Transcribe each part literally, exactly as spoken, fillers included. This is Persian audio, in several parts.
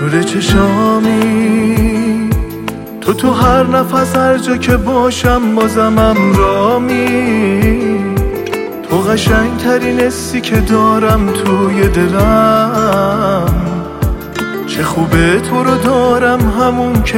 نور چشامی، تو تو هر نفس هر جا که باشم بازمم رامی. تو قشنگ ترین حسی که دارم توی دلم، چه خوبه تو رو دارم همون که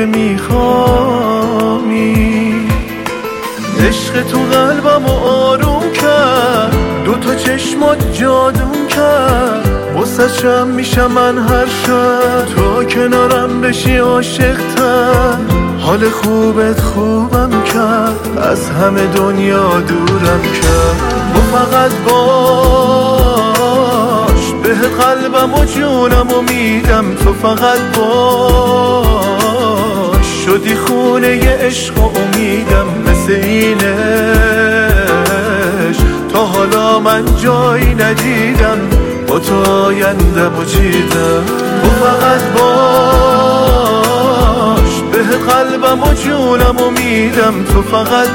میخوامی. عشق تو قلبم آروم کرد، دو تا چشمات جادون کرد. واسه چم میشم من هر شب تو کنارم بشی عاشق‌تر. حال خوبت خوبم کرد، از همه دنیا دورم کرد. تو فقط باش، به قلبم و جونم و میدم. تو فقط باش، شدی خونه ی عشق و امیدم. مثل اینش تا حالا من جایی ندیدم، با تو آینده و چیدم. تو فقط باش، به قلبم و جونم و میدم. تو فقط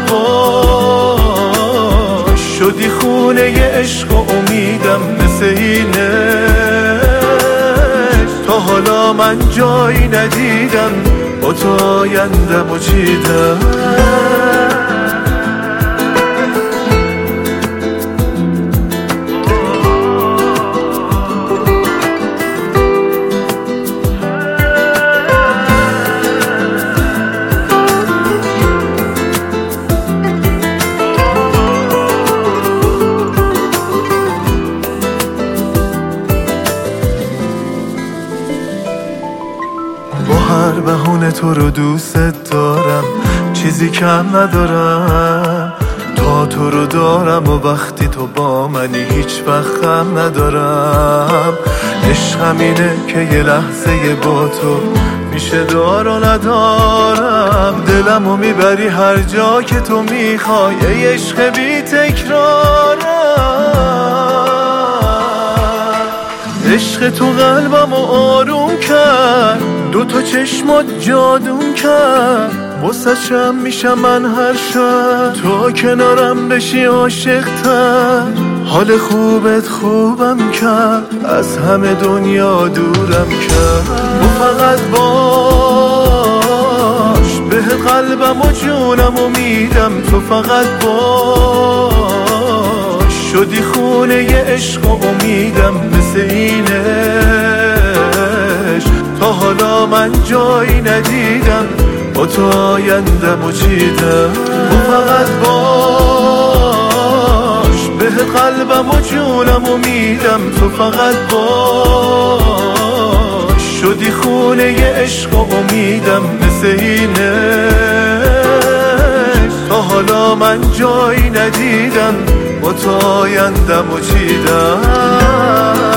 باش، شدی خونه ی عشق و امیدم. مثل اینش تا حالا من جایی ندیدم، با تو آینده و چیدم. هر بهونه تو رو دوست دارم، چیزی کم ندارم. تا تو رو دارم و وقتی تو با منی هیچ وقت غم ندارم. عشقم اینه که یه لحظه با تو میشه دار و ندارم. دلمو میبری هر جا که تو میخوای، ای عشق بی تکرارم. عشق تو قلبمو آروم کرد، دو تا چشمات جادون کرد. واسه چم میشم من هر شب تو کنارم بشی عاشق‌تر. حال خوبت خوبم کرد، از همه دنیا دورم کرد. تو فقط باش، به قلبم و جونم و میدم. تو فقط باش، شدی خونه ی عشق و امیدم. مثل اینش تا حالا من جایی ندیدم، با تو آینده و چیدم. تو فقط باش، به قلبم و جونم و میدم. تو فقط باش، شدی خونه ی عشق و امیدم. مثل اینش تا حالا من جایی ندیدم، با تو آینده و چیدم.